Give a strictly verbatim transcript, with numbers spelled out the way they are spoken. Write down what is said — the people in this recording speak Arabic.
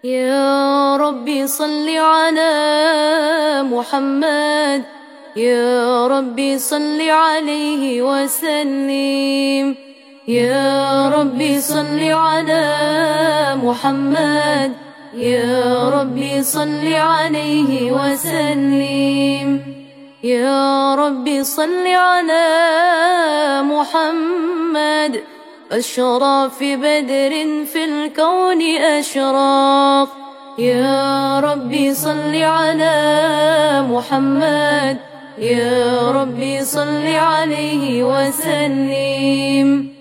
يا ربي صل على محمد، يا ربي صل عليه وسلم. يا ربي صل على محمد، يا ربي صل عليه وسلم. يا ربي صل على محمد، أشرف بدر في الكون أشراق. يا ربي صل على محمد، يا ربي صل عليه وسلم.